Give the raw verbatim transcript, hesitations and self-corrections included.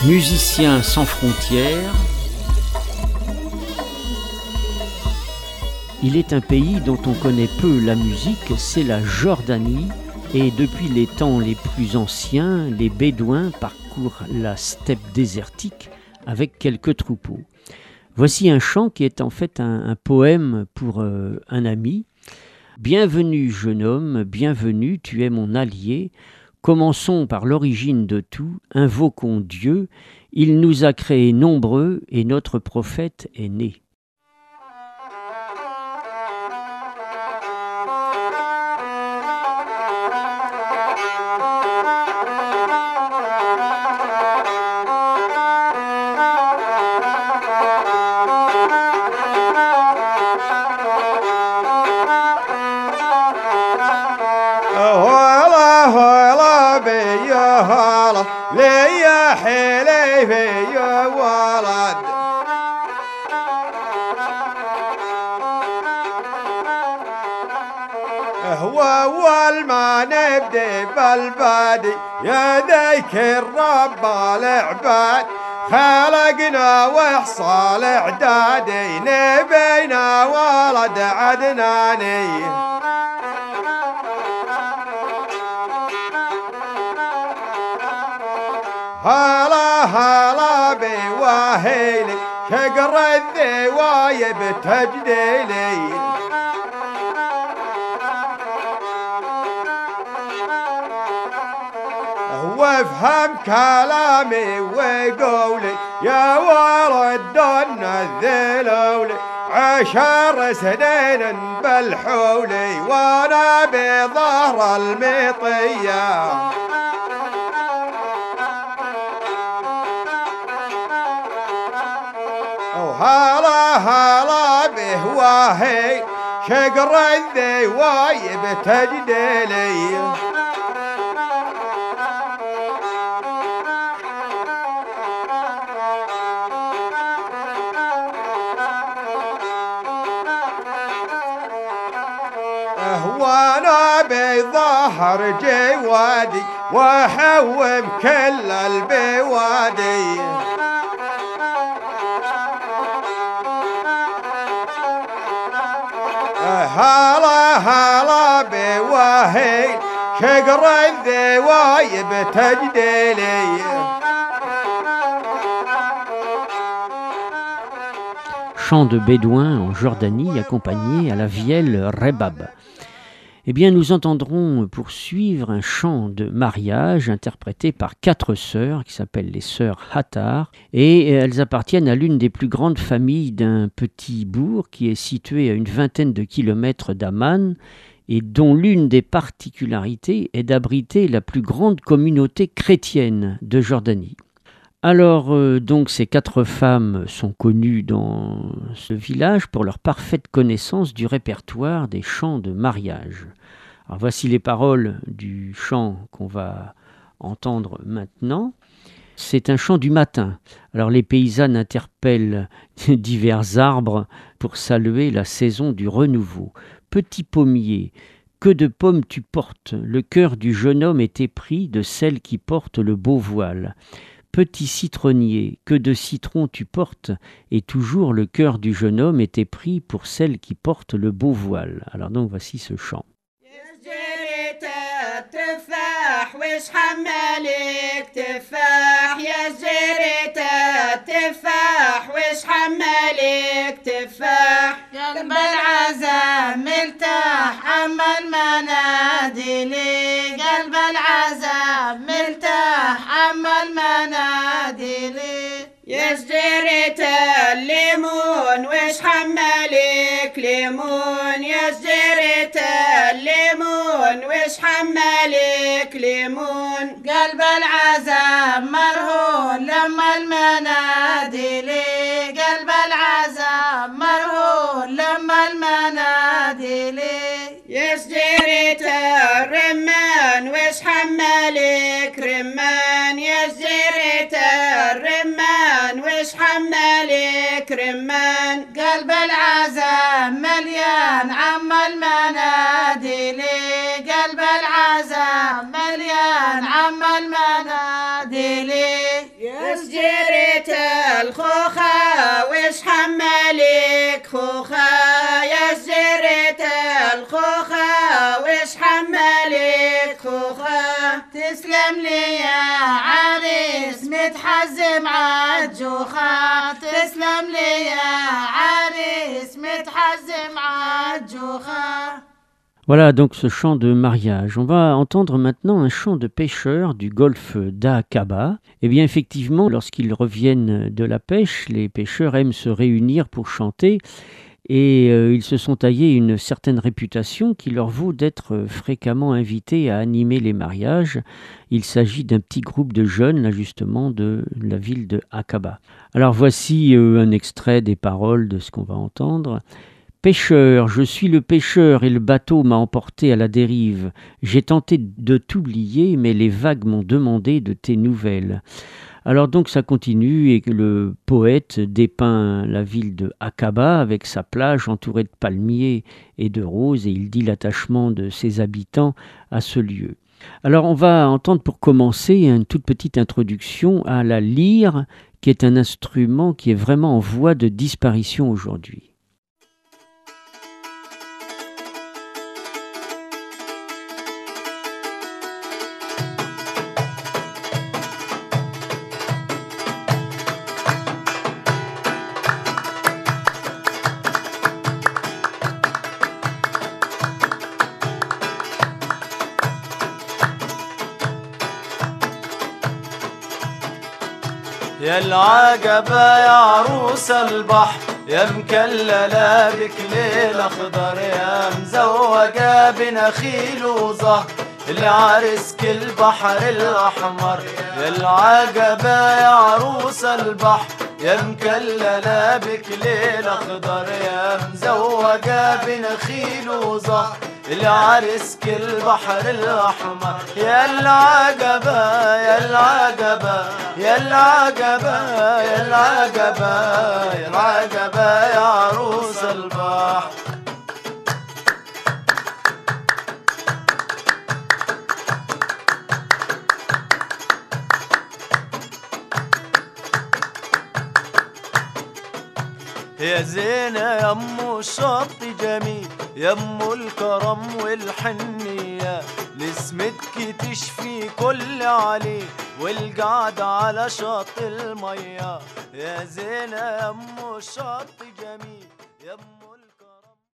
Musiciens sans frontières. Il est un pays dont on connaît peu la musique, c'est la Jordanie, et depuis les temps les plus anciens, les Bédouins parcourent la steppe désertique avec quelques troupeaux. Voici un chant qui est en fait un, un poème pour euh, un ami. Bienvenue jeune homme, bienvenue, tu es mon allié. Commençons par l'origine de tout, invoquons Dieu. Il nous a créés nombreux et notre prophète est né. ليا حلي في ولد هو أول ما نبدي بالبادي يا ذيك الرب العباد خلقنا وحصل إعدادي نبينا ولد عدناني هلا هلا بواهيلي شقر الذوايب تجديلي وافهم كلامي وقولي يا ولد دون الذلولي عشر سنين بالحولي وانا بظهر المطيه هلا هلا بهواهي شقر الذوايب تجديلي وانا بظهر جوادي واحوم كل البوادي هلا هلا بواهي شقر الذوايب تجديلي. Chant de Bédouins en Jordanie accompagné à la vielle rebab. Eh bien, nous entendrons poursuivre un chant de mariage interprété par quatre sœurs qui s'appellent les sœurs Hattar et elles appartiennent à l'une des plus grandes familles d'un petit bourg qui est situé à une vingtaine de kilomètres d'Amman et dont l'une des particularités est d'abriter la plus grande communauté chrétienne de Jordanie. Alors, euh, donc, ces quatre femmes sont connues dans ce village pour leur parfaite connaissance du répertoire des chants de mariage. Alors, voici les paroles du chant qu'on va entendre maintenant. C'est un chant du matin. Alors, les paysannes interpellent divers arbres pour saluer la saison du renouveau. Petit pommier, que de pommes tu portes, le cœur du jeune homme est épris de celle qui porte le beau voile. Petit citronnier, que de citrons tu portes, et toujours le cœur du jeune homme est épris pour celle qui porte le beau voile. Alors donc voici ce chant. تفاح وش حمالك تفاح يا زريت تفاح وش حمالك تفاح قلب العزا مرتاح اما المناديل قلب العزا مرتاح اما المناديل يا زريت الليمون وش حمالك ليمون يا زريت الليمون وش حمالك ليمون قلب العزا مرهون لما المناديل قلب العزا مرهون لما المناديل يا زريت الرمان وش حمالك رمان يا زريت الرمان وش حمالك رمان قلب العزا مليان عم المناديل قلب العزا مليان عم المناديل يسجد مالك خوخا يا زرت الخوخا وش حمالك خوخا تسلم لي يا عريس متحزم عالجوخا تسلم لي يا عريس متحزم عالجوخا. Voilà donc ce chant de mariage. On va entendre maintenant un chant de pêcheurs du golfe d'Aqaba. Eh bien effectivement, lorsqu'ils reviennent de la pêche, les pêcheurs aiment se réunir pour chanter et euh, ils se sont taillés une certaine réputation qui leur vaut d'être fréquemment invités à animer les mariages. Il s'agit d'un petit groupe de jeunes, là justement, de la ville de Aqaba. Alors voici euh, un extrait des paroles de ce qu'on va entendre. Pêcheur, je suis le pêcheur et le bateau m'a emporté à la dérive. J'ai tenté de t'oublier, mais les vagues m'ont demandé de tes nouvelles. Alors donc ça continue et le poète dépeint la ville de Aqaba avec sa plage entourée de palmiers et de roses et il dit l'attachement de ses habitants à ce lieu. Alors on va entendre pour commencer une toute petite introduction à la lyre qui est un instrument qui est vraiment en voie de disparition aujourd'hui. يا العقبة يا عروس البحر يا مكللة بكليل أخضر يا مزوجة بنخيل وزهر العرس كل بحر الأحمر. يا العقبة يا عروس البحر يا مكللة بكليل أخضر يا مزوجة بنخيل وزهر العرس كل بحر الأحمر. يا العقبة يا العقبة يا العقبة يا العقبة يا العقبة يا عروس البحر. يا زينة يمو الشط جميل يمو الكرم والحنية لسمتك تشفي كل عليه والقعدة على شط المية. يا زينة يمو الشط جميل يمو